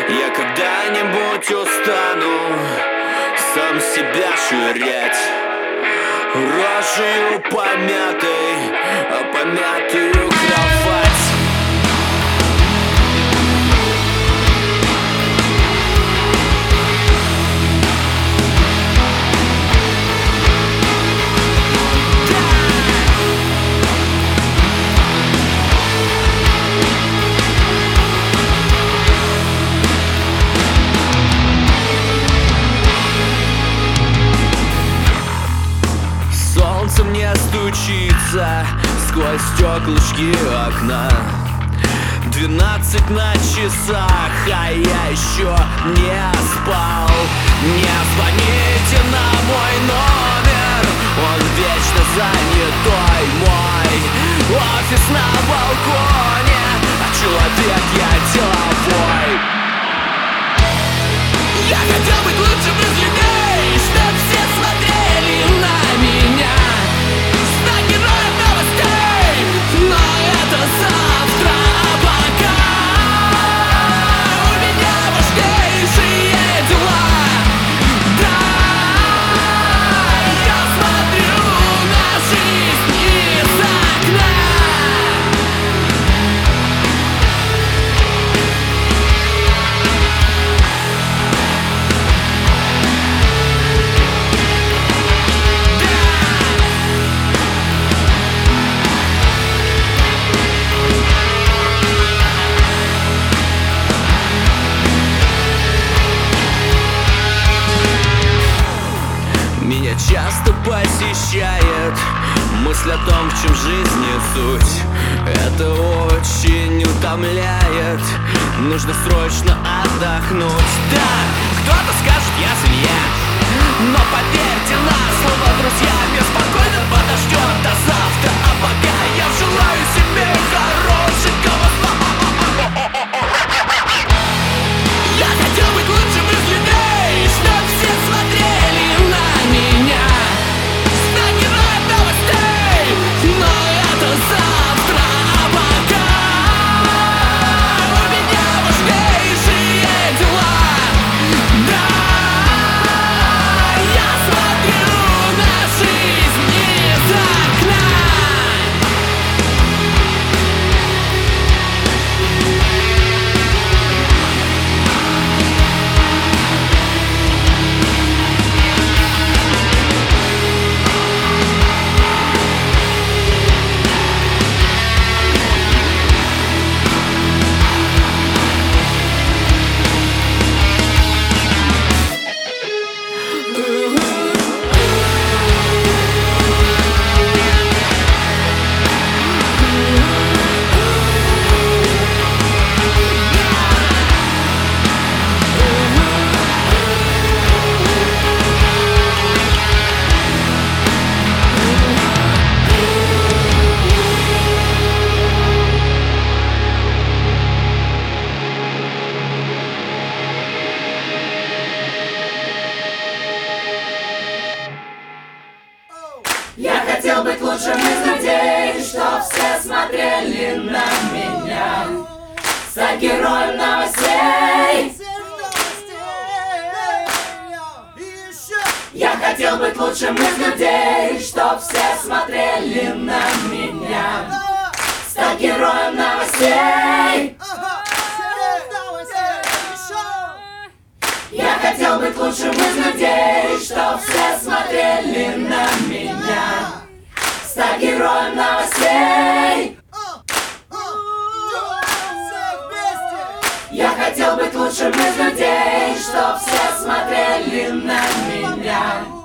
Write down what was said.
Я когда-нибудь устану сам себя швырять рожью помятой, помятую кровать. Солнце мне стучится сквозь стеклышки окна. 12 на часах, а я еще не спал. Не звоните на мой номер, он вечно занятой. Мой офис на балконе, а человек я деловой. Я хотел быть лучшим из людей, чтоб все смотрели на меня. Стать героем новостей, но это завтра. А пока у меня важнейшие дела. Да, я смотрю на жизнь из окна. Меня часто посещает мысль о том, в чем жизнь и суть. Это очень утомляет, нужно срочно отдохнуть. Да, кто-то скажет, я свинья, но поверьте на слово, друзья, мир спокойно подождет до завтра. А пока я желаю себе хорошенького сна. Я хотел быть лучшим из людей, чтоб все смотрели на меня. Стать героем новостей, но это завтра. А пока у меня важнейшие дела. Да, я смотрю на жизнь из окна. Я хотел быть лучшим из людей, чтоб все смотрели на меня. Стать героем новостей. Я хотел быть лучшим из людей, чтоб все смотрели на меня. Стать героем новостей. Я хотел быть лучшим из людей, чтоб все смотрели на меня. Стать героем новостей. Я хотел быть лучшим из людей, чтоб все смотрели на меня.